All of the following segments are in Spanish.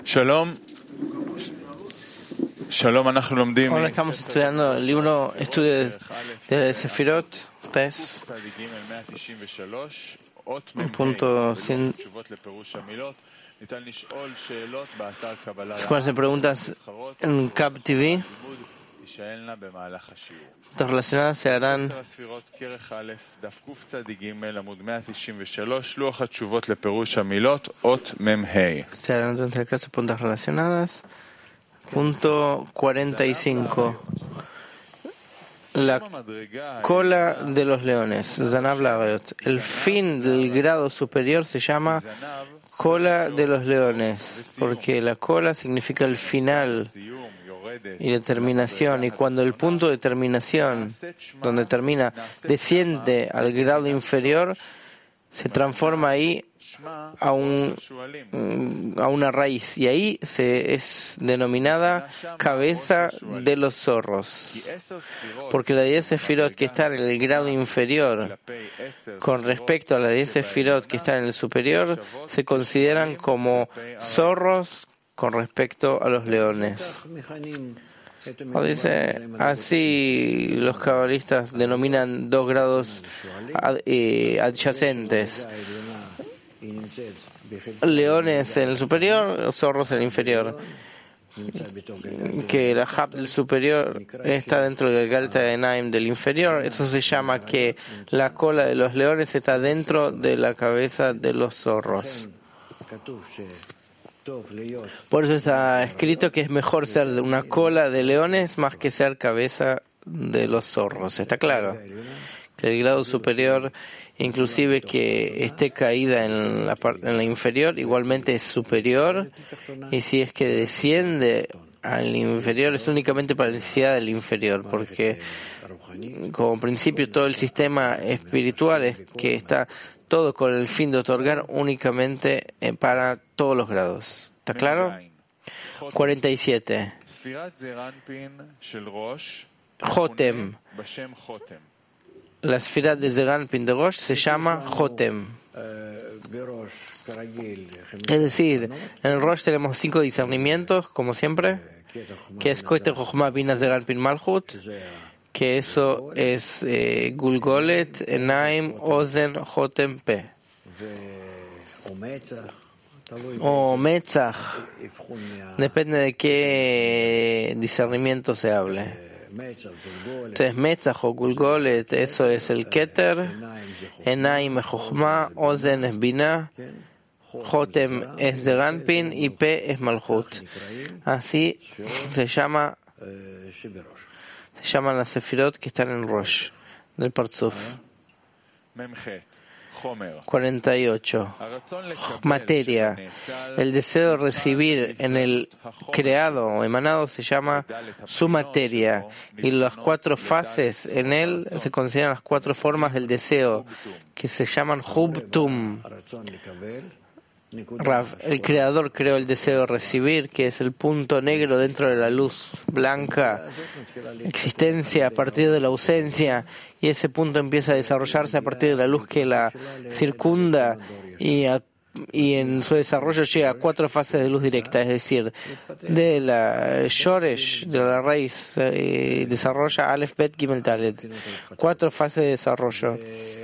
Shalom. Shalom, Ahora estamos estudiando el libro Estudio de Sefirot, PES, punto 100. Pueden hacer preguntas en Cab TV. Las relacionadas se harán durante la clase puntas relacionadas. Punto 45. La cola de los leones, Zanav Lareot. El fin del grado superior se llama cola de los leones, porque la cola significa el final y la terminación, y cuando el punto de terminación, donde termina, desciende al grado inferior, se transforma ahí a una raíz, y ahí es denominada cabeza de los zorros, porque la 10 Sefirot que está en el grado inferior con respecto a la 10 Sefirot que está en el superior se consideran como zorros con respecto a los leones. O dice, así los cabalistas denominan dos grados adyacentes: leones en el superior, zorros en el inferior. Que la Hab del superior está dentro del Galta de Naim del inferior. Eso se llama que la cola de los leones está dentro de la cabeza de los zorros. Por eso está escrito que es mejor ser una cola de leones más que ser cabeza de los zorros. ¿Está claro? Que el grado superior, inclusive que esté caída en la inferior, igualmente es superior, y si es que desciende al inferior es únicamente para la necesidad del inferior, porque como principio todo el sistema espiritual es que está todo con el fin de otorgar únicamente para todos los grados. ¿Está claro? 47. Jotem. La esfera de Zeranpin de Rosh se llama Jotem. Es decir, en el Rosh tenemos 5 discernimientos, como siempre, que es Koite Chochma Bina Zeranpin Malchut, que eso es Gulgolet, Enaim, Ozen, Jotem, Pe. O Metzach, depende de qué discernimiento se hable. Entonces, Metzach o Gulgolet, eso es el Keter, Enaim es Chochma, Ozen es Binah, Jotem es Zeranpin y Pe es Malchut. Así se llaman las Sefirot que están en Rosh, del Parzuf. 48. Materia. El deseo de recibir en el creado o emanado se llama su materia, y las 4 fases en él se consideran las 4 formas del deseo, que se llaman Hubtum. Rav, el creador creó el deseo de recibir, que es el punto negro dentro de la luz blanca, existencia a partir de la ausencia, y ese punto empieza a desarrollarse a partir de la luz que la circunda, y en su desarrollo llega a 4 fases de luz directa, es decir, de la Shoresh, de la raíz, desarrolla Aleph, Bet, Gimel, Dalet, 4 fases de desarrollo.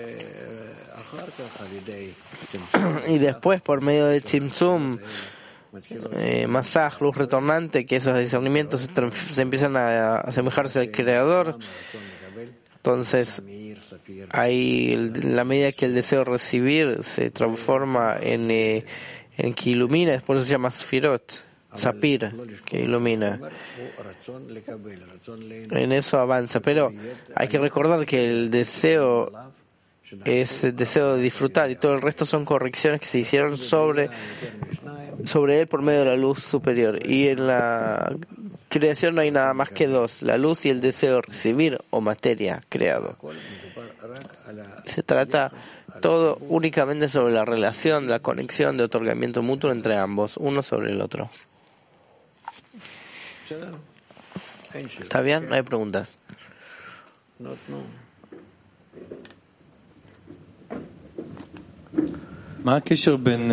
Y después, por medio de Tzimtzum, Masaj, luz retornante, que esos discernimientos se empiezan a asemejarse al Creador. Entonces, ahí, la medida que el deseo de recibir se transforma en que ilumina, por eso se llama Sfirot, Sapir, que ilumina. En eso avanza, pero hay que recordar que el deseo es el deseo de disfrutar, y todo el resto son correcciones que se hicieron sobre él por medio de la luz superior. Y en la creación no hay nada más que 2, la luz y el deseo de recibir o materia creado. Se trata todo únicamente sobre la relación, la conexión de otorgamiento mutuo entre ambos, uno sobre el otro. ¿Está bien? No hay preguntas. ¿Cuál es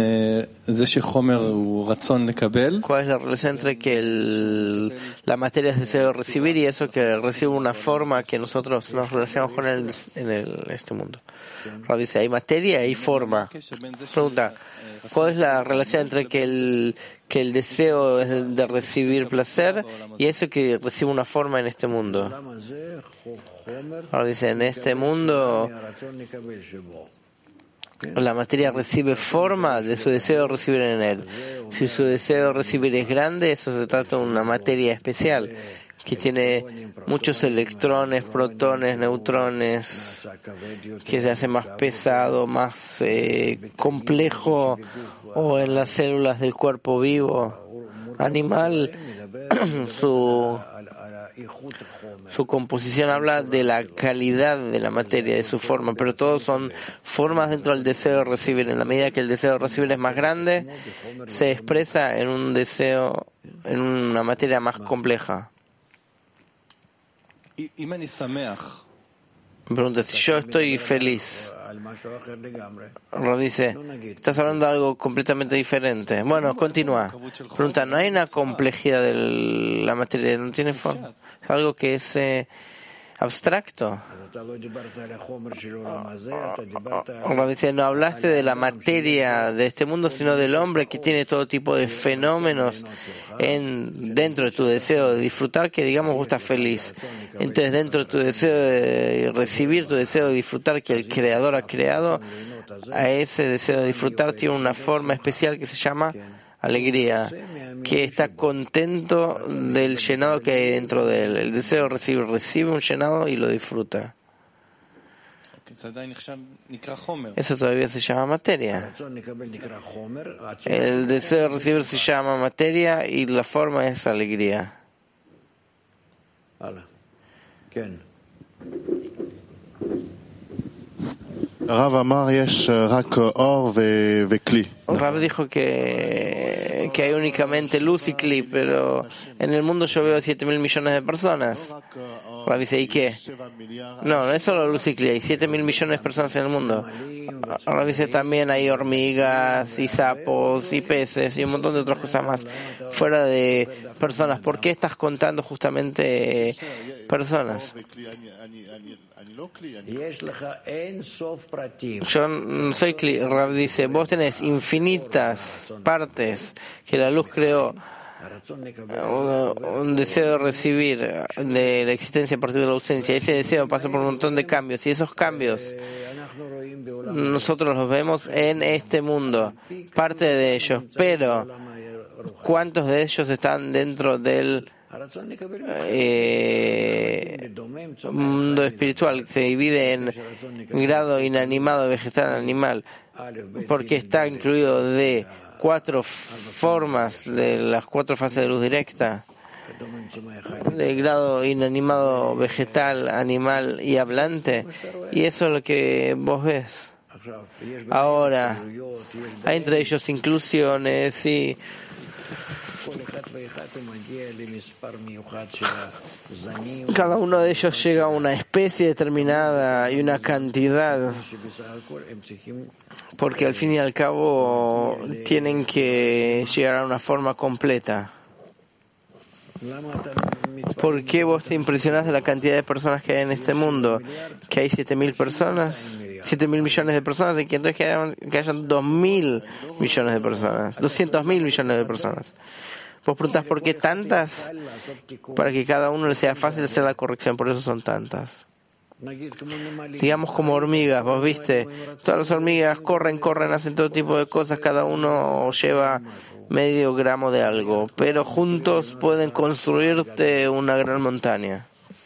la relación entre que la materia es deseo de recibir y eso que recibe una forma que nosotros nos relacionamos con él en este mundo? Rav dice, hay materia y hay forma. Pregunta, ¿cuál es la relación entre que el deseo es de recibir placer y eso que recibe una forma en este mundo? Rav dice, en este mundo la materia recibe forma de su deseo de recibir en él. Si su deseo de recibir es grande, eso se trata de una materia especial que tiene muchos electrones, protones, neutrones, que se hace más pesado, más complejo, o en las células del cuerpo vivo, animal, su composición habla de la calidad de la materia, de su forma, pero todos son formas dentro del deseo de recibir. En la medida que el deseo de recibir es más grande, se expresa en un deseo, en una materia más compleja. Me pregunta, si yo estoy feliz, Rav dice, estás hablando de algo completamente diferente. Bueno, continúa. Pregunta, ¿no hay una complejidad de la materia? ¿No tiene forma? Es algo que es abstracto. Rav dice, no hablaste de la materia de este mundo, sino del hombre que tiene todo tipo de fenómenos dentro de tu deseo de disfrutar, que digamos vos estás feliz. Entonces dentro de tu deseo de recibir, tu deseo de disfrutar que el Creador ha creado, a ese deseo de disfrutar tiene una forma especial que se llama alegría, que está contento del llenado que hay dentro de él. El deseo de recibe un llenado y lo disfruta. Eso todavía se llama materia. El deseo de recibir se llama materia y la forma es alegría. Rav dijo que hay únicamente luz y cli, pero en el mundo yo veo 7.000 millones de personas. Rav dice, ¿y qué? No es solo luz y cli, hay 7.000 millones de personas en el mundo. Rav dice, también hay hormigas y sapos y peces y un montón de otras cosas más fuera de personas. ¿Por qué estás contando justamente personas? Yo no soy cli. Rav dice, vos tenés infinitas partes que la luz creó. Un deseo de recibir de la existencia a partir de la ausencia. Ese deseo pasa por un montón de cambios y esos cambios nosotros los vemos en este mundo, parte de ellos, pero ¿cuántos de ellos están dentro del mundo espiritual? Se divide en grado inanimado, vegetal, animal, porque está incluido de 4 formas de las 4 fases de luz directa, de grado inanimado, vegetal, animal y hablante, y eso es lo que vos ves. Ahora, hay entre ellos inclusiones y cada uno de ellos llega a una especie determinada y una cantidad, porque al fin y al cabo tienen que llegar a una forma completa. ¿Por qué vos te impresionás de la cantidad de personas que hay en este mundo? Que hay 7.000 personas, 7.000 millones de personas, y que entonces que hayan 2.000 millones de personas, 200.000 millones de personas. Vos preguntás por qué tantas, para que cada uno le sea fácil hacer la corrección, por eso son tantas. Digamos como hormigas, vos viste, todas las hormigas corren, hacen todo tipo de cosas, cada uno lleva medio gramo de algo, pero juntos pueden construirte una gran montaña.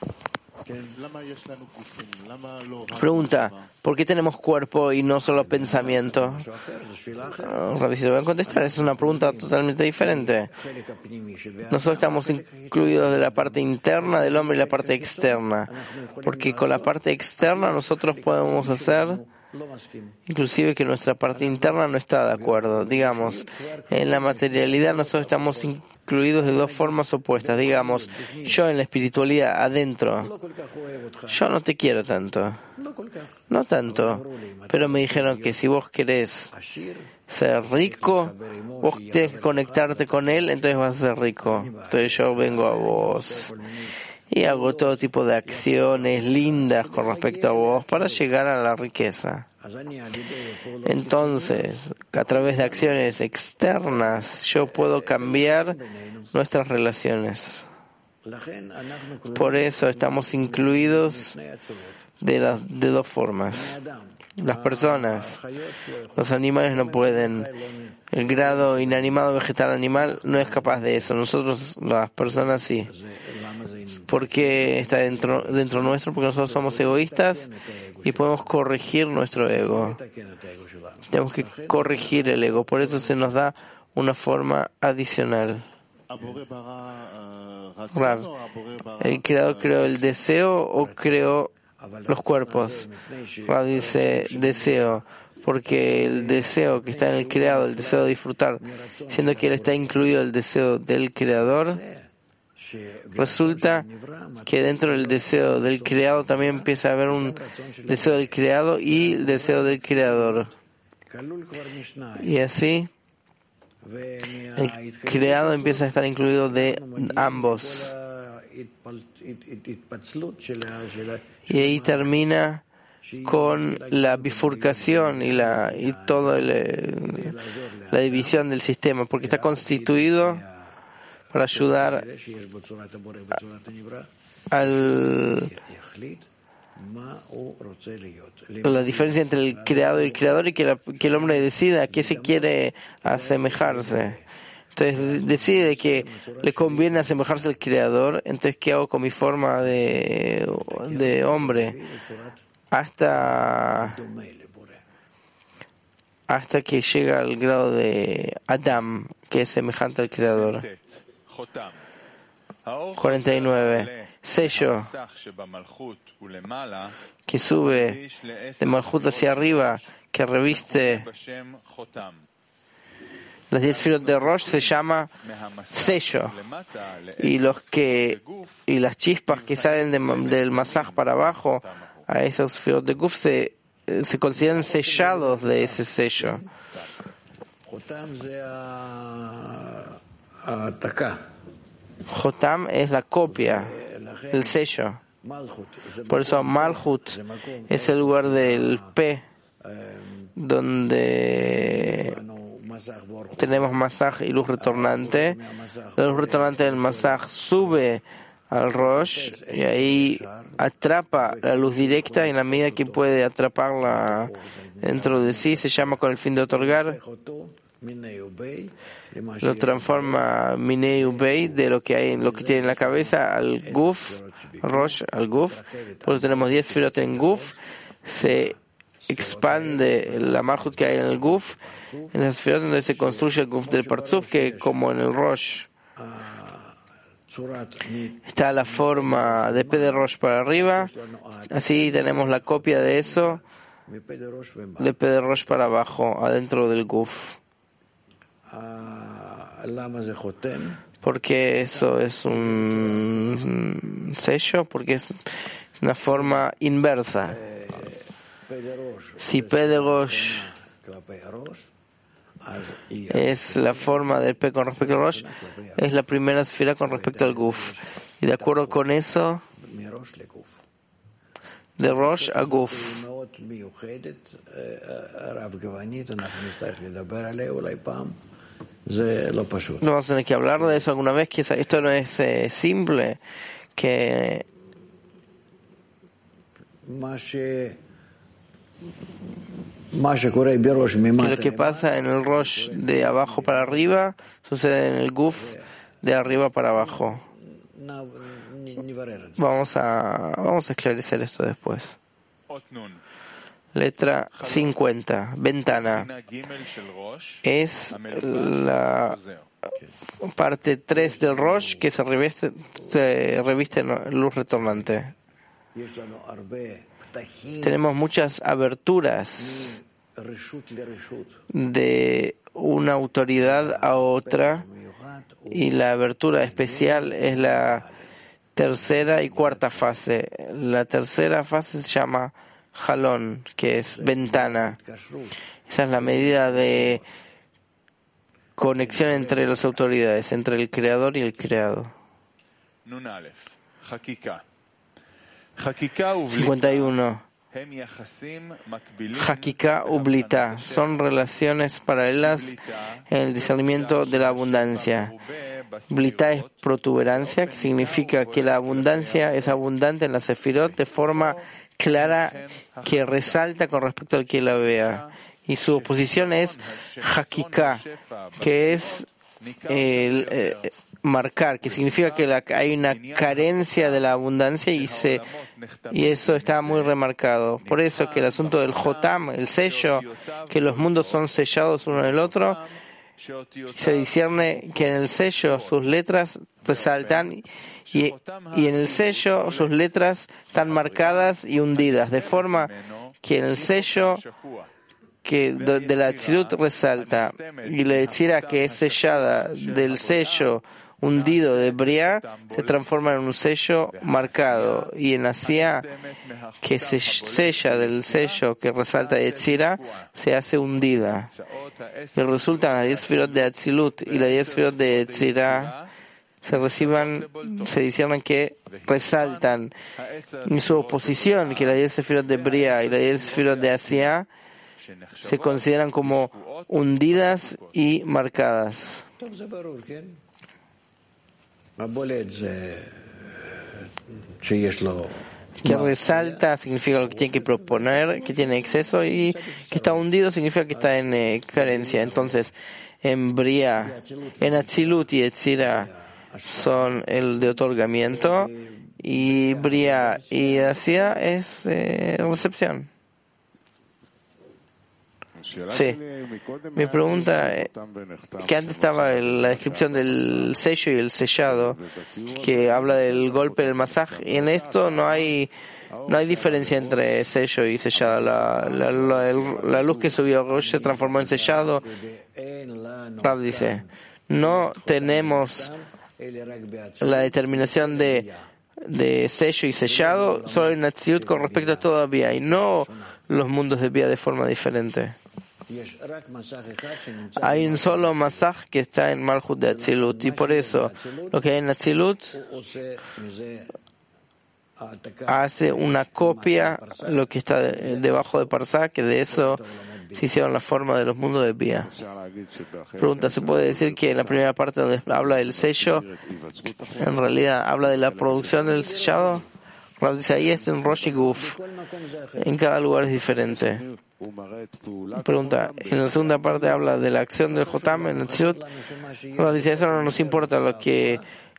Pregunta, ¿por qué tenemos cuerpo y no solo pensamiento? Rav, si lo voy a contestar, es una pregunta totalmente diferente. Nosotros estamos incluidos de la parte interna del hombre y la parte externa, porque con la parte externa nosotros podemos hacer inclusive que nuestra parte interna no está de acuerdo. Digamos, en la materialidad nosotros estamos incluidos de dos formas opuestas. Digamos, yo en la espiritualidad adentro, yo no te quiero tanto, no tanto, pero me dijeron que si vos querés ser rico, vos tenés que conectarte con él, entonces vas a ser rico. Entonces yo vengo a vos y hago todo tipo de acciones lindas con respecto a vos para llegar a la riqueza. Entonces, a través de acciones externas, yo puedo cambiar nuestras relaciones. Por eso estamos incluidos de dos formas. Las personas, los animales no pueden. El grado inanimado, vegetal, animal no es capaz de eso. Nosotros, las personas, sí. ¿Por qué está dentro nuestro? Porque nosotros somos egoístas y podemos corregir nuestro ego. Tenemos que corregir el ego. Por eso se nos da una forma adicional. Rav, ¿el creador creó el deseo o creó los cuerpos? Rav dice deseo, porque el deseo que está en el creado, el deseo de disfrutar, siendo que él está incluido el deseo del creador, resulta que dentro del deseo del creado también empieza a haber un deseo del creado y el deseo del creador. Y así el creado empieza a estar incluido de ambos. Y ahí termina con la bifurcación y toda la división del sistema, porque está constituido para ayudar la diferencia entre el creado y el creador, y que el hombre decida a qué se quiere asemejarse. Entonces decide que le conviene asemejarse al creador. Entonces, ¿qué hago con mi forma de hombre? Hasta que llega al grado de Adam, que es semejante al creador. 49. Sello que sube de Malhut hacia arriba, que reviste las 10 sefirot de Rosh, se llama sello. Y las chispas que salen del masaj para abajo, a esos sefirot de Guf, se consideran sellados de ese sello. Jotam es la copia, el sello. Por eso Malhut es el lugar del P, donde tenemos masaj y luz retornante. La luz retornante del masaj sube al Rosh y ahí atrapa la luz directa, y en la medida que puede atraparla dentro de sí, se llama con el fin de otorgar. Lo transforma Minei Ubei, de lo que tiene en la cabeza, al Guf, Rosh, al Guf. Por eso tenemos 10 sefirot en Guf. Se expande la Malhut que hay en el Guf, en las sefirot donde se construye el Guf del Parzuf, que como en el Rosh está la forma de P de Rosh para arriba, así tenemos la copia de eso de P de Rosh para abajo, adentro del Guf. Porque eso es un sello, porque es una forma inversa. Si P de Rosh es la forma del P con respecto al Rosh, es la primera sefira con respecto al Guf. Y de acuerdo con eso, de Rosh a Guf. No vamos a tener que hablar de eso alguna vez, que esto no es simple, que lo que pasa en el Rosh de abajo para arriba sucede en el Guf de arriba para abajo. Vamos a esclarecer esto después. Letra 50, ventana. Es la parte 3 del Rosh que se reviste en luz retornante. Tenemos muchas aberturas de una autoridad a otra, y la abertura especial es la tercera y cuarta fase. La tercera fase se llama jalón, que es ventana. Esa es la medida de conexión entre las autoridades, entre el creador y el creado. 51. Hakika u Blita son relaciones paralelas en el discernimiento de la abundancia. Blita es protuberancia, que significa que la abundancia es abundante en la Sefirot de forma clara que resalta con respecto al que la vea. Y su oposición es Hakika, que es marcar, que significa que hay una carencia de la abundancia y eso está muy remarcado. Por eso que el asunto del Jotam, el sello, que los mundos son sellados uno en el otro, se discierne que en el sello sus letras resaltan y en el sello sus letras están marcadas y hundidas, de forma que en el sello que de la Atzilut resalta y la Yetzirah que es sellada del sello hundido de Briah se transforma en un sello marcado, y en Asiá que se sella del sello que resalta de Yetzirah se hace hundida, y resultan las 10 Sefirot de Atzilut y las 10 Sefirot de Yetzirah se disciernen que resaltan, y su oposición, que las 10 Sefirot de Briah y las 10 Sefirot de Asiá se consideran como hundidas y marcadas. Que resalta significa lo que tiene que proponer, que tiene exceso, y que está hundido significa que está en carencia. Entonces, en Briah, en Atzilut y Yetzirah son el de otorgamiento, y Briah y Asiá es recepción. Sí. Mi pregunta es que antes estaba la descripción del sello y el sellado, que habla del golpe del masaj, y en esto no hay diferencia entre sello y sellado. La luz que subió a Rosh se transformó en sellado. Rab dice, no tenemos la determinación de sello y sellado solo en Atzilut con respecto a toda Bia, y no los mundos de Bia de forma diferente. Hay un solo masaj que está en Malchut de Atzilut, y por eso lo que hay en Atzilut hace una copia lo que está debajo de Parsá, que de eso se hicieron la forma de los mundos de Bia. Pregunta, ¿se puede decir que en la primera parte donde habla del sello, en realidad habla de la producción del sellado? Dice, ahí es en Rosh y Guf, en cada lugar es diferente. Pregunta, en la segunda parte habla de la acción del Jotam en el Tzut. Dice, eso no nos importa, lo que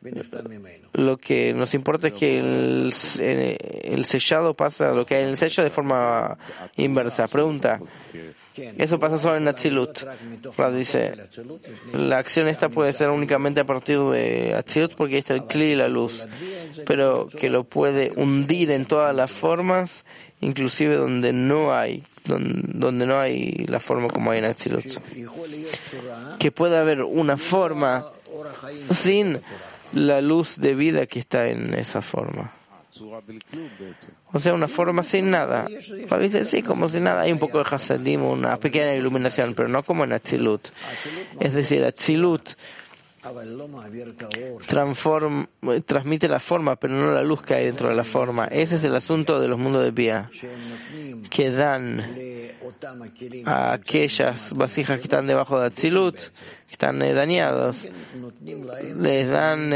nos importa es que el sellado pasa, lo que hay en el sello de forma inversa. Pregunta, eso pasa solo en Atzilut. Dice, la acción esta puede ser únicamente a partir de Atzilut porque ahí está el Kli y la luz, pero que lo puede hundir en todas las formas, inclusive donde no hay la forma como hay en Atzilut. Que puede haber una forma sin la luz de vida que está en esa forma. O sea, una forma sin nada. Dice, sí, como sin nada. Hay un poco de Hasadim, una pequeña iluminación, pero no como en Atzilut. Es decir, Atzilut transmite la forma, pero no la luz que hay dentro de la forma. Ese es el asunto de los mundos de Bia, que dan a aquellas vasijas que están debajo de Atzilut, que están dañados, les dan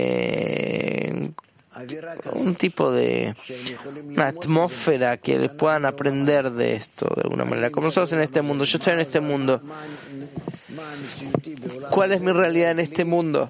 un tipo de una atmósfera que puedan aprender de esto de alguna manera. Como nosotros en este mundo, yo estoy en este mundo. ¿Cuál es mi realidad en este mundo?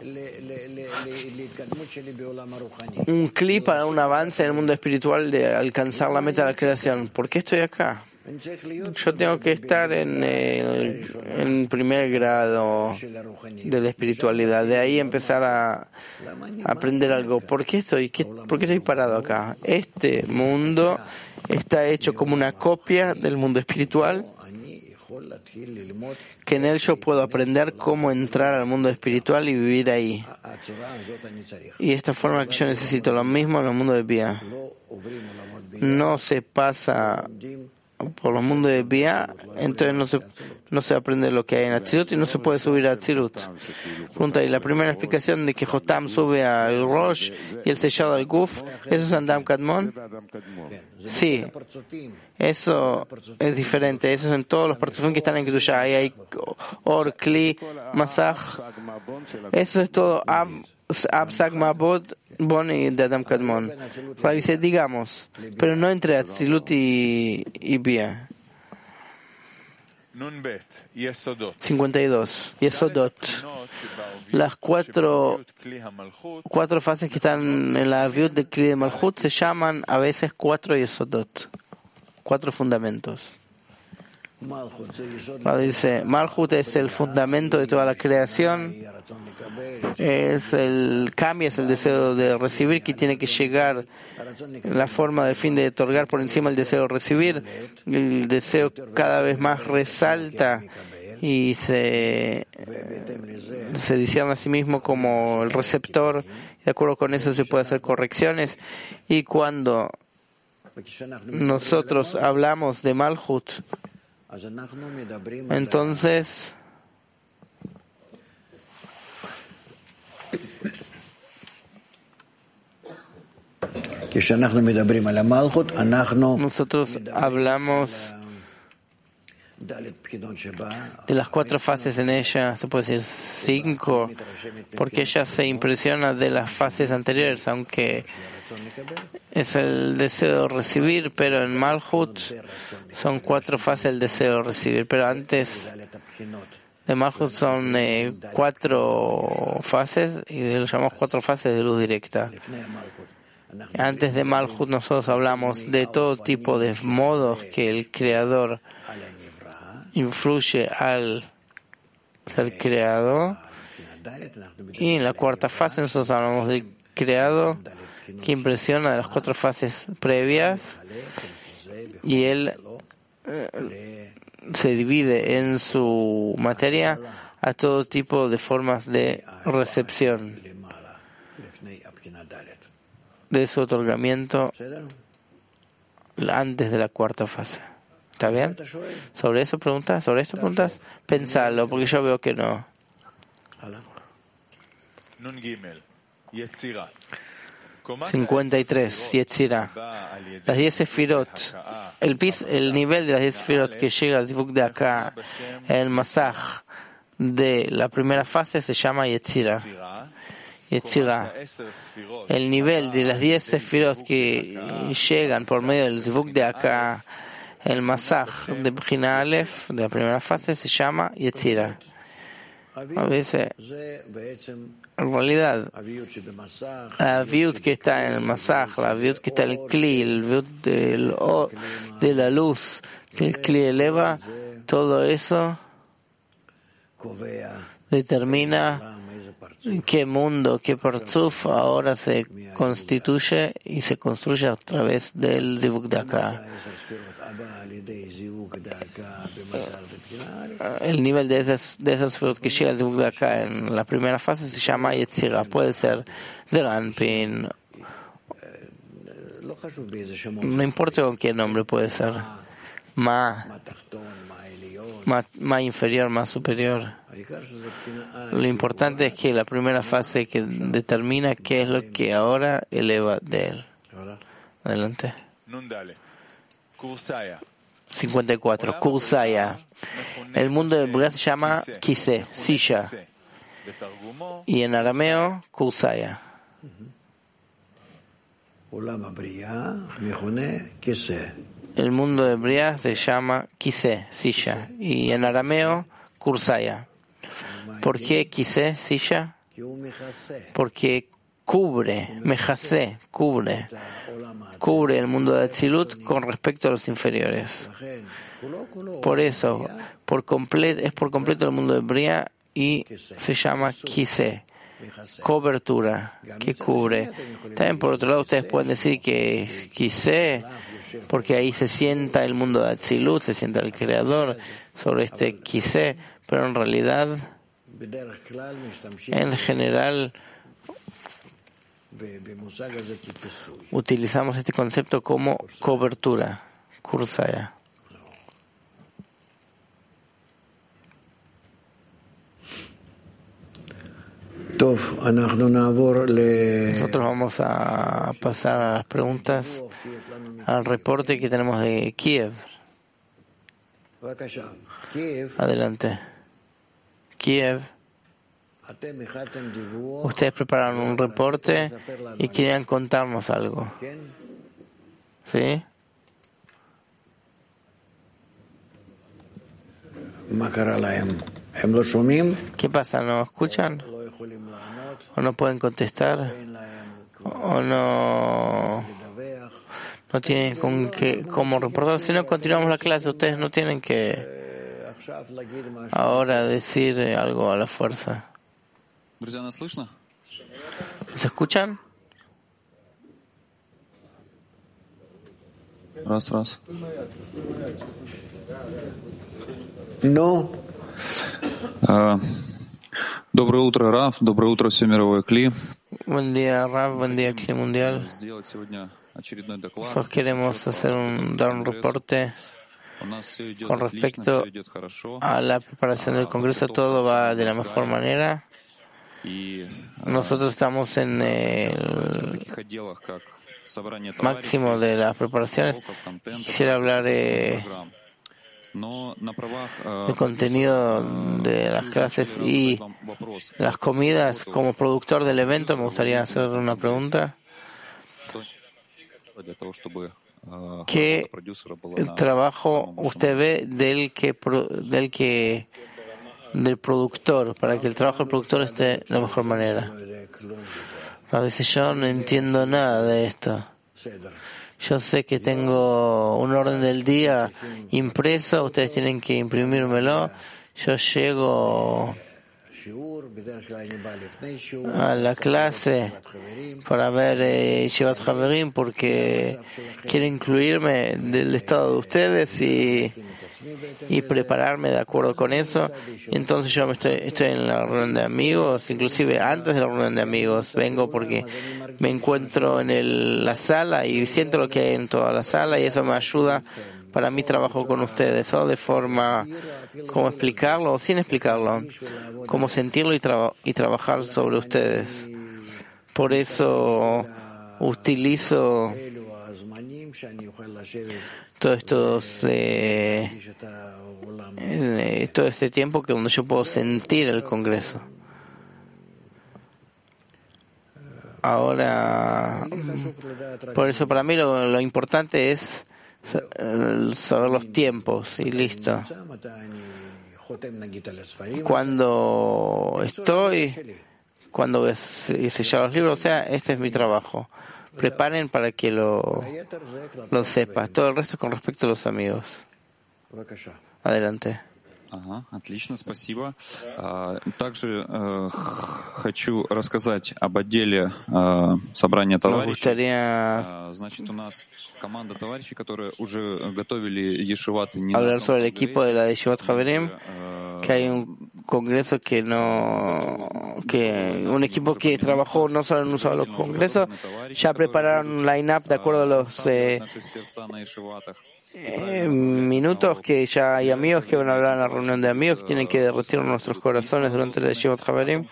Un clip para un avance en el mundo espiritual de alcanzar la meta de la creación. ¿Por qué estoy acá? Yo tengo que estar en primer grado de la espiritualidad, de ahí empezar a aprender algo. ¿Por qué estoy parado acá? Este mundo está hecho como una copia del mundo espiritual, que en él yo puedo aprender cómo entrar al mundo espiritual y vivir ahí. Y esta forma que yo necesito lo mismo en el mundo de Bia. No se pasa por los mundos de Bia, entonces no se aprende lo que hay en Atzilut y no se puede subir a Atzilut. Pregunta, y la primera explicación de que Jotam sube al Rosh y el sellado al Guf, ¿eso es Adam Kadmon? Sí, eso es diferente. Eso es en todos los partzufim que están en Kedushá. Ahí hay Or, Kli, Masach. Eso es todo Ab, Sag, Mabod, Bon y de Adam Kadmon. Dice, digamos, pero no entre Atzilut y Bia. 52. Yesodot. Las cuatro fases que están en la Aviut de Kli de Malchut se llaman a veces 4 Yesodot. 4 fundamentos. Dice, Malchut es el fundamento de toda la creación. Es el deseo de recibir que tiene que llegar. La forma del fin de otorgar por encima del deseo de recibir. El deseo cada vez más resalta y se discierne a sí mismo como el receptor. De acuerdo con eso se puede hacer correcciones. Y cuando nosotros hablamos de Malchut, entonces nosotros hablamos de las 4 fases en ella, se puede decir 5, porque ella se impresiona de las fases anteriores, aunque es el deseo de recibir, pero en Malchut son 4 fases del deseo de recibir, pero antes de Malchut son 4 fases, y lo llamamos 4 fases de luz directa. Antes de Malchut nosotros hablamos de todo tipo de modos que el Creador influye al ser creado, y en la 4ª fase nosotros hablamos del creado que impresiona de las 4 fases previas, y él se divide en su materia a todo tipo de formas de recepción de su otorgamiento antes de la 4ª fase. ¿Está bien? ¿Sobre eso preguntas? Pensalo, porque yo veo que no. 53. Yetzirah. Las 10 sefirot. El nivel de las 10 sefirot que llega al Zivuk de acá, el Masaj de la primera fase, se llama Yetzirah. El nivel de las 10 sefirot que llegan por medio del Zivuk de acá, el Masaj de Bchina Aleph, de la primera fase, se llama Yetzirah. A veces, en realidad, la Aviut que está en el Masaj, la Aviut que está en el Kli, el Aviut de la luz que el Kli eleva, todo eso determina qué mundo, qué parzuf ahora se constituye y se construye a través del Zivuk de acá. El nivel de esas que llega al Zivuk de acá en la primera fase se llama Yetzirah. Puede ser Zeranpin, no importa con qué nombre puede ser, más inferior, más superior. Lo importante es que la primera fase que determina qué es lo que ahora eleva de él. Adelante. 54. Kursaya. El mundo de Bria se llama Kiseh, silla. Y en arameo, Kursaya. El mundo de Bria se llama Kiseh, silla. Y en arameo, Kursaya. ¿Por qué Kiseh, silla? Porque cubre, mejase, cubre el mundo de Atzilut con respecto a los inferiores. Por eso, es por completo el mundo de Bria y se llama Kiseh, cobertura, que cubre. También por otro lado ustedes pueden decir que Kiseh, porque ahí se sienta el mundo de Atzilut, se sienta el Creador, sobre este quise, pero en realidad, en general, utilizamos este concepto como cobertura, kursaya. Nosotros vamos a pasar a las preguntas, al reporte que tenemos de Kiev. Adelante. Kiev. Ustedes prepararon un reporte y querían contarnos algo. ¿Sí? ¿Qué pasa? ¿No escuchan? ¿O no pueden contestar? ¿O no tienen cómo reportar? Si no, continuamos la clase. Ustedes no tienen que ahora decir algo a la fuerza. ¿Se escuchan? Раз. No. Доброе утро, Раф. Доброе утро, все мировое Кли. Buen día, Raf. Buen día, Kli Mundial. Pues queremos dar un reporte con respecto a la preparación del Congreso. Todo va de la mejor manera. Nosotros estamos en el máximo de las preparaciones. Quisiera hablar del contenido de las clases y las comidas. Como productor del evento, me gustaría hacer una pregunta. ¿Qué trabajo usted ve del productor, para que el trabajo del productor esté de la mejor manera? A veces yo no entiendo nada de esto. Yo sé que tengo un orden del día impreso, ustedes tienen que imprimírmelo. Yo llego a la clase para ver Yeshivat Haverim porque quiero incluirme del estado de ustedes y prepararme de acuerdo con eso. Entonces yo estoy en la reunión de amigos, inclusive antes de la reunión de amigos vengo porque me encuentro en la sala y siento lo que hay en toda la sala y eso me ayuda para mi trabajo con ustedes, o de forma, cómo explicarlo o sin explicarlo, cómo sentirlo y trabajar sobre ustedes. Por eso utilizo todo este tiempo que donde yo puedo sentir el Congreso. Ahora, por eso para mí lo importante es saber los tiempos y listo. Cuando sellar los libros, o sea, este es mi trabajo. Preparen para que lo sepa. Todo el resto con respecto a los amigos. Adelante. Отлично, спасибо. Также хочу рассказать об отделе собрания товарищей. Значит, у нас команда товарищей, которые уже готовили ешиваты. Hablar sobre el equipo de la Yeshivat Haverim, que hay un congreso un equipo que trabajó no solo en un solo congreso, ya prepararon un line-up de acuerdo a los minutos que ya hay amigos que van a hablar en la reunión de amigos que tienen que derretir nuestros corazones durante la Yeshivat Haverim.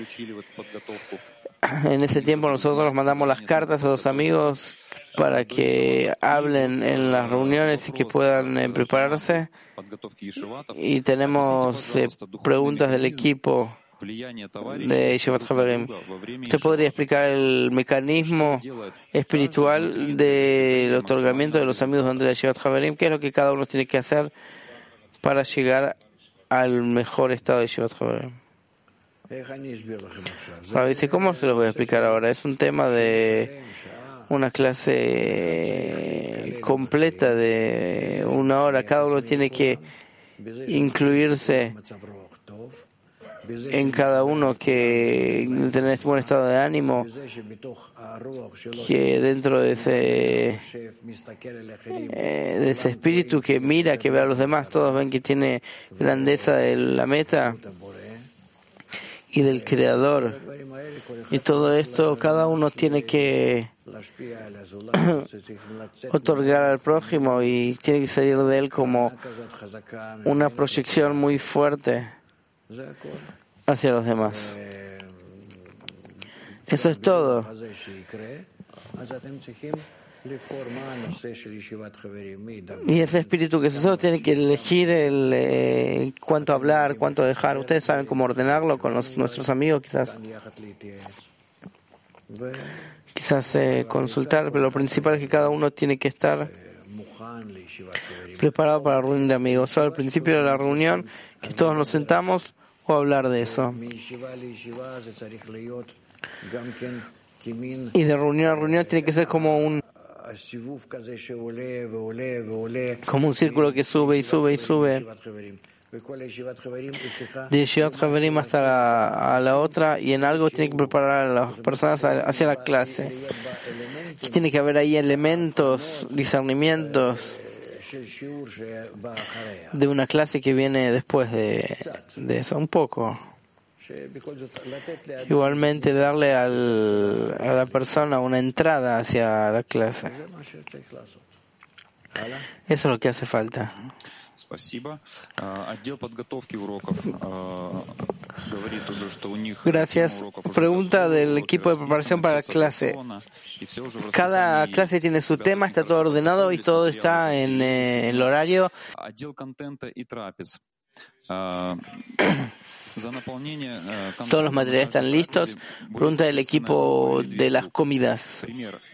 En ese tiempo nosotros mandamos las cartas a los amigos para que hablen en las reuniones y que puedan prepararse. Y tenemos preguntas del equipo de Yeshivat Haverim. ¿Usted podría explicar el mecanismo espiritual del otorgamiento de los amigos de Yeshivat Haverim? ¿Qué es lo que cada uno tiene que hacer para llegar al mejor estado de Yeshivat Haverim? Dice, ¿cómo se lo voy a explicar ahora? Es un tema de una clase completa de 1 hora. Cada uno tiene que incluirse en cada uno que tener buen estado de ánimo, que dentro de ese espíritu que mira, que ve a los demás, todos ven que tiene grandeza de la meta y del Creador. Y todo esto, cada uno tiene que otorgar al prójimo y tiene que salir de él como una proyección muy fuerte hacia los demás. Eso es todo. Y ese espíritu que sucede tiene que elegir cuánto hablar, cuánto dejar. Ustedes saben cómo ordenarlo con nuestros amigos, quizás consultar, pero lo principal es que cada uno tiene que estar preparado para la reunión de amigos. O al principio de la reunión, que todos nos sentamos o hablar de eso. Y de reunión a reunión tiene que ser como un círculo que sube y sube y sube. De Yeshivat Haverim hasta la otra, y en algo tiene que preparar a las personas hacia la clase. Y tiene que haber ahí elementos, discernimientos de una clase que viene después de eso, un poco. Igualmente darle a la persona una entrada hacia la clase. Eso es lo que hace falta. Gracias. Pregunta del equipo de preparación para la clase. Cada clase tiene su tema, está todo ordenado y todo está en el horario. Todos los materiales están listos. Pregunta del equipo de las comidas.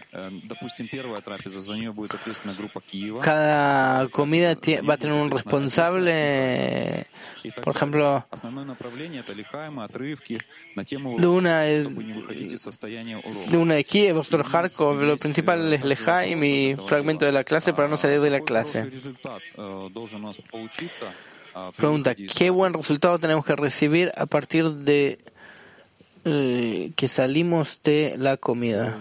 Cada comida va a tener un responsable. Por ejemplo, de una de Kiev, otro Kharkov. Lo principal es Lejaim y fragmento de la clase para no salir de la clase. Pregunta, ¿qué buen resultado tenemos que recibir a partir de que salimos de la comida?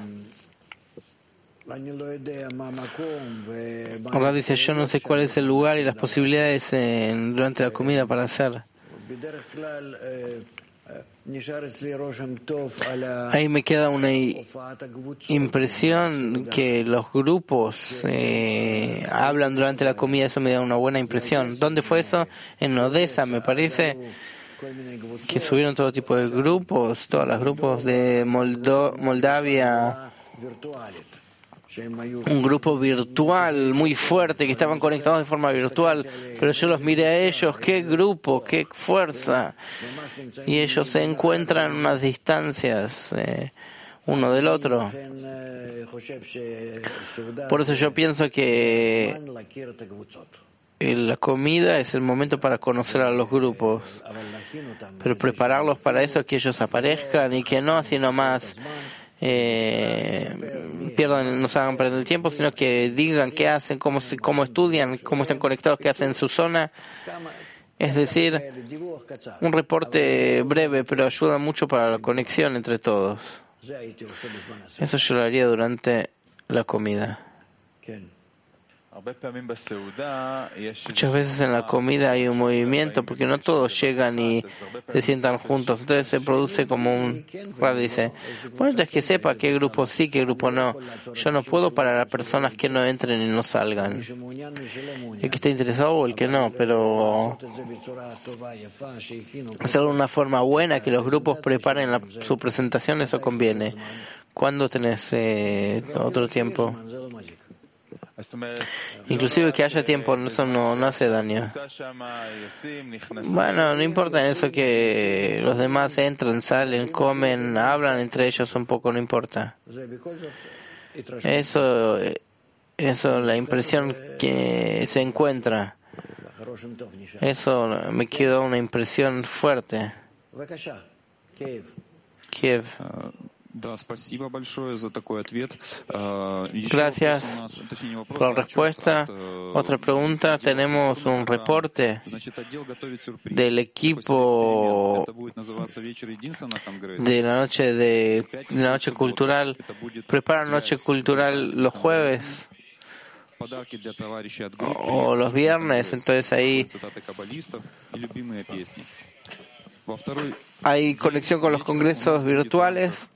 Ahora dice, yo no sé cuál es el lugar y las posibilidades durante la comida para hacer. Ahí me queda una impresión que los grupos hablan durante la comida, eso me da una buena impresión. ¿Dónde fue eso? En Odessa, me parece, que subieron todo tipo de grupos, todos los grupos de Moldavia. Un grupo virtual muy fuerte que estaban conectados de forma virtual, pero yo los miré a ellos, qué grupo, qué fuerza, y ellos se encuentran a unas distancias uno del otro. Por eso yo pienso que la comida es el momento para conocer a los grupos, pero prepararlos para eso, que ellos aparezcan y que no así nomás pierdan, no se hagan perder el tiempo, sino que digan qué hacen, cómo estudian, cómo están conectados, qué hacen en su zona. Es decir, un reporte breve, pero ayuda mucho para la conexión entre todos. Eso yo lo haría durante la comida. Muchas veces en la comida hay un movimiento porque no todos llegan y se sientan juntos. Entonces se produce como un... dice, bueno, es que sepa qué grupo sí, qué grupo no. Yo no puedo parar a personas que no entren y no salgan. El que esté interesado o el que no, pero hacerlo de una forma buena, que los grupos preparen su presentación, eso conviene. ¿Cuándo tenés otro tiempo? Inclusive que haya tiempo, eso no hace daño. Bueno, no importa eso, que los demás entran, salen, comen, hablan entre ellos un poco, no importa. Eso, la impresión que se encuentra, eso me quedó una impresión fuerte. Kiev. Да, спасибо большое за такой ответ. Gracias por la respuesta. Otra pregunta. Tenemos un reporte del equipo de la noche cultural. Preparan noche cultural los jueves o los viernes, entonces ahí hay conexión con los congresos virtuales.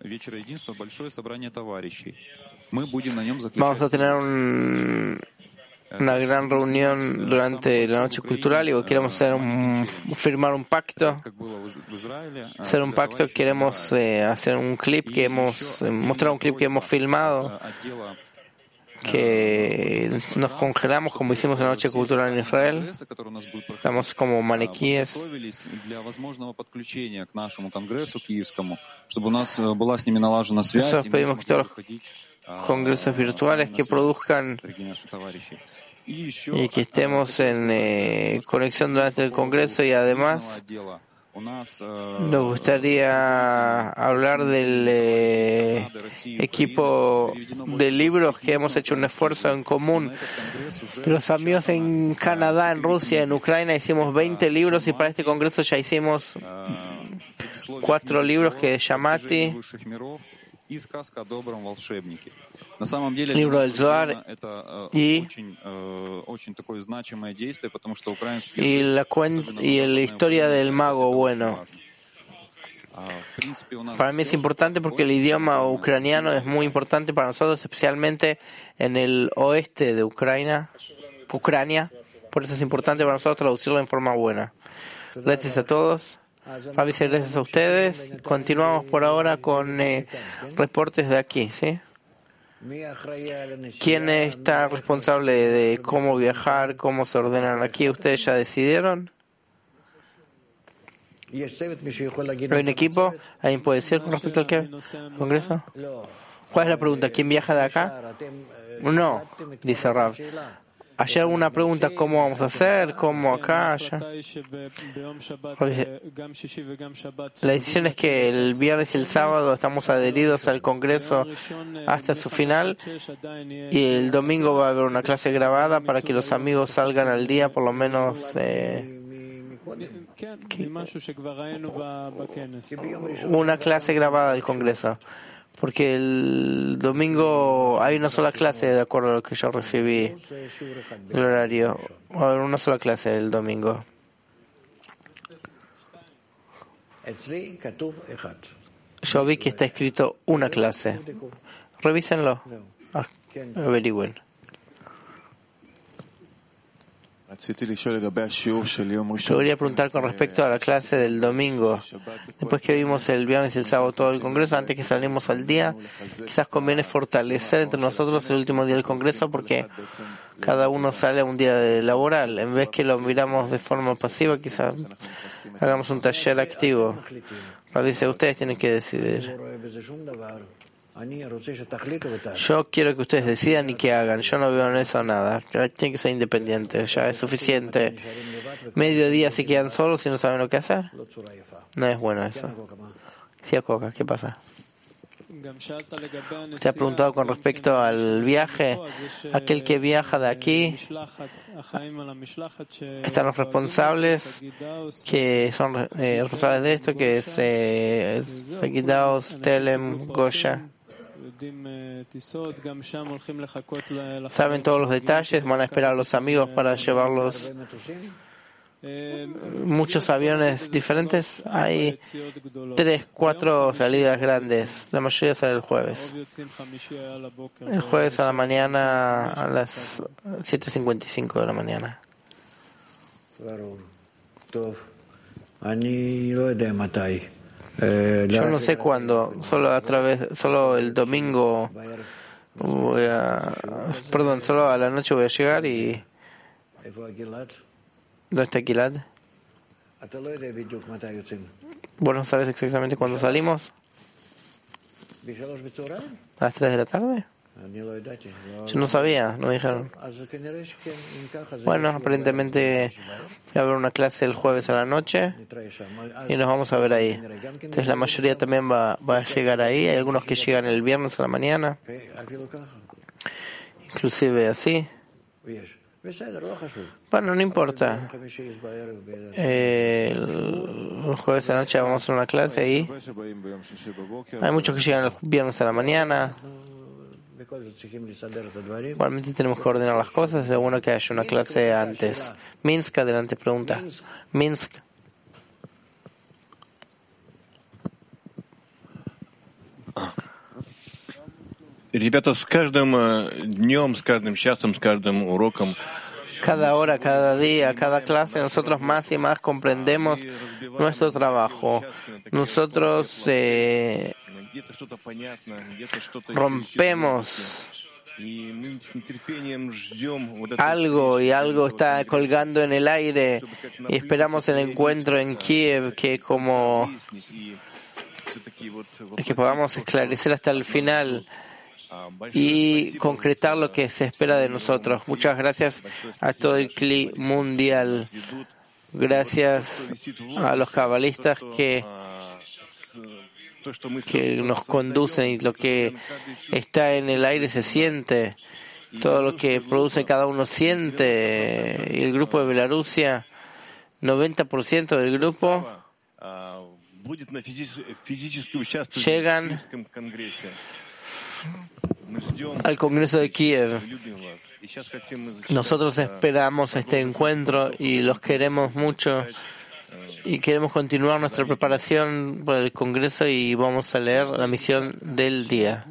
Vamos a tener una gran reunión durante la noche cultural y queremos firmar un pacto. Hacer un pacto, queremos hacer un clip mostrar un clip que hemos filmado, que nos congelamos como hicimos en la noche cultural en Israel. Estamos como maniquíes. Nosotros pedimos que todos los congresos virtuales que produzcan y que estemos en conexión durante el congreso, y además nos gustaría hablar del equipo de libros que hemos hecho un esfuerzo en común. Los amigos en Canadá, en Rusia, en Ucrania hicimos 20 libros y para este congreso ya hicimos 4 libros que Shamati, libro del Zohar y la historia del mago bueno. Para mí es importante porque el idioma ucraniano es muy importante para nosotros, especialmente en el oeste de Ucrania. Por eso es importante para nosotros traducirlo en forma buena. Gracias a todos. Rabbi, gracias a ustedes. Continuamos por ahora con reportes de aquí, ¿sí? ¿Quién está responsable de cómo viajar, cómo se ordenan aquí? ¿Ustedes ya decidieron? ¿Hay un equipo? ¿Alguien puede decir con respecto al congreso? ¿Cuál es la pregunta? ¿Quién viaja de acá? No, dice Rab. ¿Hay alguna pregunta? ¿Cómo vamos a hacer? ¿Cómo acá? Allá? La decisión es que el viernes y el sábado estamos adheridos al Congreso hasta su final y el domingo va a haber una clase grabada para que los amigos salgan al día por lo menos una clase grabada del Congreso. Porque el domingo hay una sola clase, de acuerdo a lo que yo recibí, el horario. Va a haber una sola clase el domingo. Yo vi que está escrito una clase. Revísenlo. Averigüen. Yo quería preguntar con respecto a la clase del domingo. Después que vimos el viernes y el sábado todo el Congreso, antes que salimos al día, quizás conviene fortalecer entre nosotros el último día del Congreso porque cada uno sale a un día laboral. En vez que lo miramos de forma pasiva, quizás hagamos un taller activo. Dice, ustedes tienen que decidir. Yo quiero que ustedes decidan y que hagan. Yo no veo en eso nada. Tienen que ser independientes. Ya es suficiente. Mediodía si quedan solos y no saben lo que hacer. No es bueno eso. Sí, Coca, ¿qué pasa? Usted ha preguntado con respecto al viaje. Aquel que viaja de aquí, están los responsables que son responsables de esto, que es Segidaos, Telem, Gosha. Saben todos los detalles, van a esperar a los amigos para llevarlos. Muchos aviones diferentes, hay 3, 4 salidas grandes, la mayoría sale el jueves. El jueves a la mañana a las 7:55 de la mañana. Yo no sé cuándo, solo el domingo solo a la noche voy a llegar y... ¿Dónde está Gilad? ¿Vos no sabes exactamente cuándo salimos? ¿A las 3 de la tarde? Yo no sabía, no dijeron. Bueno, aparentemente va a haber una clase el jueves a la noche y nos vamos a ver ahí. Entonces la mayoría también va a llegar ahí. Hay algunos que llegan el viernes a la mañana, inclusive así. Bueno, no importa. El jueves a la noche vamos a hacer una clase ahí. Hay muchos que llegan el viernes a la mañana. Igualmente tenemos que ordenar las cosas. Es bueno que haya una clase antes. Minsk, adelante, pregunta. Minsk. Ребята, с каждым днем, с каждым часом, с каждым уроком cada hora, cada día, cada clase, nosotros más y más comprendemos nuestro trabajo. Nosotros rompemos algo y algo está colgando en el aire y esperamos el encuentro en Kiev que podamos esclarecer hasta el final y concretar lo que se espera de nosotros. Muchas gracias a todo el CLI mundial. Gracias a los cabalistas que nos conducen y lo que está en el aire se siente. Todo lo que produce cada uno siente. Y el grupo de Bielorrusia, 90% del grupo llegan al Congreso de Kiev. Nosotros esperamos este encuentro y los queremos mucho y queremos continuar nuestra preparación para el Congreso y vamos a leer la misión del día.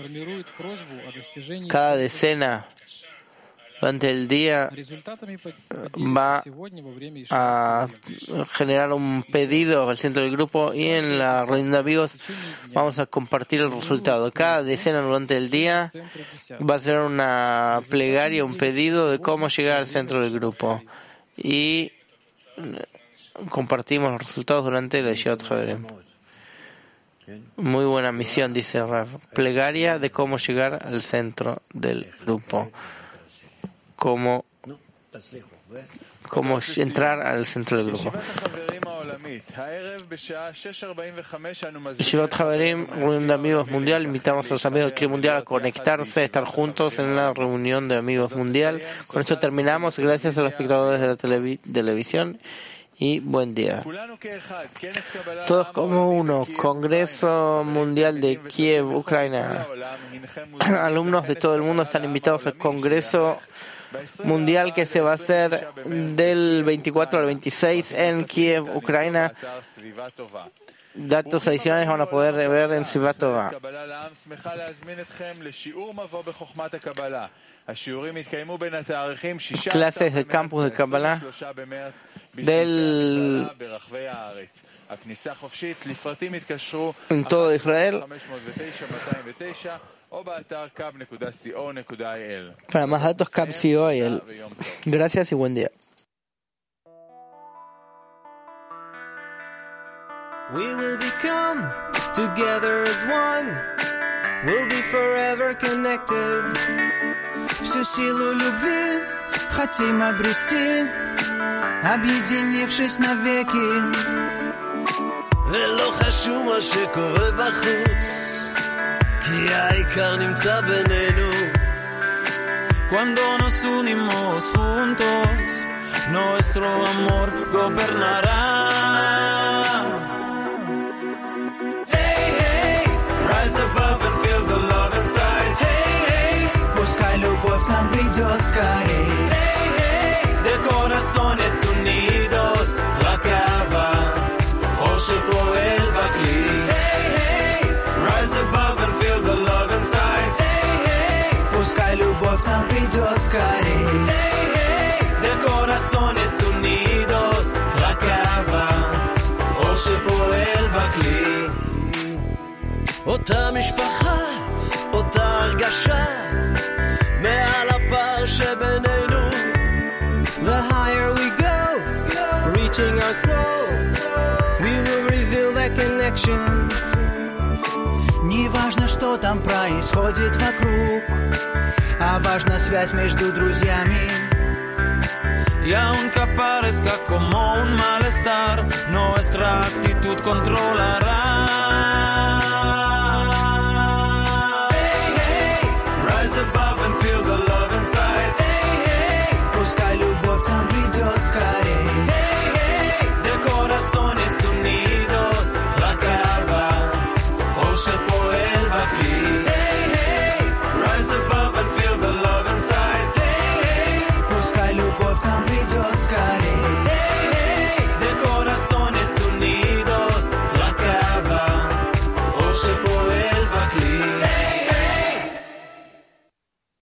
Cada decena durante el día va a generar un pedido al centro del grupo y en la reunión de amigos vamos a compartir el resultado. Cada decena durante el día va a ser una plegaria, un pedido de cómo llegar al centro del grupo. Y compartimos los resultados durante el Yeshivat Haverim. Muy buena misión, dice Rav. Plegaria de cómo llegar al centro del grupo. Cómo entrar al centro del grupo. Yeshivat Haverim, reunión de amigos mundial. Invitamos a los amigos del CLI mundial a conectarse, a estar juntos en la reunión de amigos mundial. Con esto terminamos. Gracias a los espectadores de la televisión y buen día. Todos como uno. Congreso Mundial de Kiev, Ucrania. Alumnos de todo el mundo están invitados al Congreso Mundial que se va a hacer del 24 al 26 en Kiev, Ucrania. Datos adicionales van a poder ver en Svivatova. Clases del campus de Kabbalah en todo Israel. Para más datos, Cap.co.il. Gracias y buen día. We will become together as one. We'll be forever connected. Всю силу любви хотим обрести, объединившись навеки. ולא חשוב מה שקורה בחוץ, כי העיקר נמצא בינינו. Cuando nos unimos juntos, nuestro amor gobernará. Rise above and feel the love inside. Hey, hey, пускай любовь нам придет скорей. Hey, hey, de corazones unidos, la cava, Oshe poel bakli. Hey, hey, rise above and feel the love inside. Hey, hey, пускай любовь нам придет скорей. Hey, hey, de corazones unidos, la cava, Oshe poel bakli. אותה משפחה, אותה הרגשה, מעל הפער שבינינו. The higher we go, reaching our soul, we will reveal that connection. важно, что там происходит вокруг, а важна связь между друзьями. Y aunque parezca como un malestar, nuestra actitud controlará.